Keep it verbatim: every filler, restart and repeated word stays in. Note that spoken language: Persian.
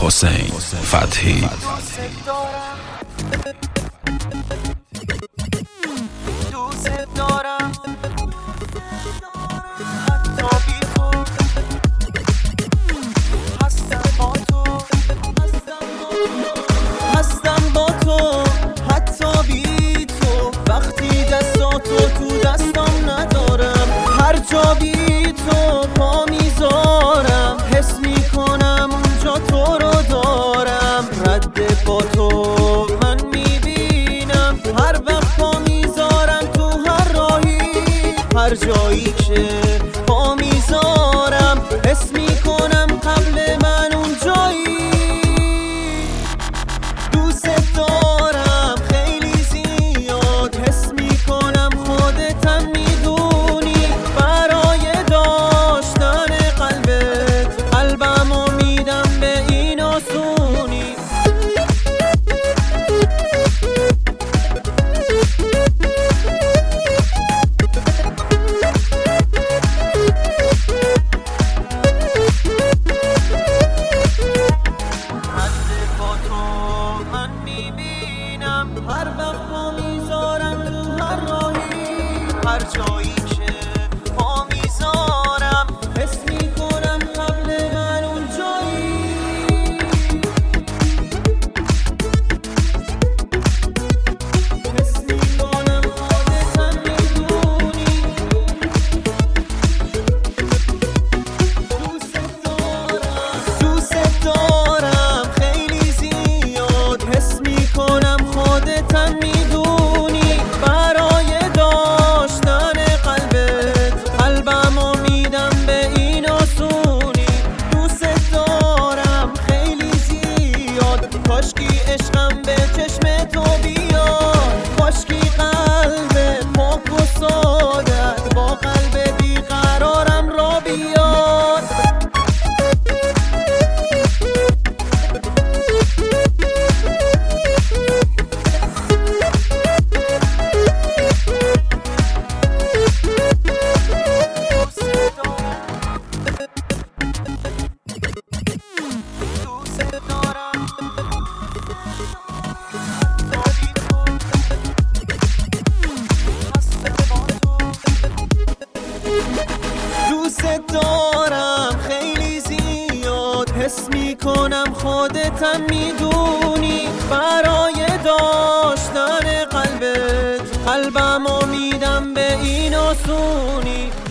حسین فتحی. بی تو پا میذارم، حس میکنم اونجا تو رو دارم. رد با تو من میبینم، هر وقت پا میذارم تو هر راهی، هر جایی که پا میذارم حس میکنم قبل من اونجایی. دوست دارم خیلی زیاد، حس میکنم خودتم میدونی. هر وقت پا میذارم تو هر راهی، هر جایی که پا میذارم حس میکنم قبل من اونجایی. حس میکنم خودتم میدونی. دوست دارم دوست دارم خیلی زیاد، حس میکنم خودتم میدونی. برای داشتن قلبت قلبمو میدم به این آسونی. دوست دارم خیلی زیاد، کاشکی عشقم به چشم تو بیاد. کاشکی قلبت پاک و سادت با قلب بیقرارم را بیاد. دوست دارم خیلی زیاد، حس میکنم خودتم میدونی. برای داشتن قلبت قلبمو میدم به این آسونی.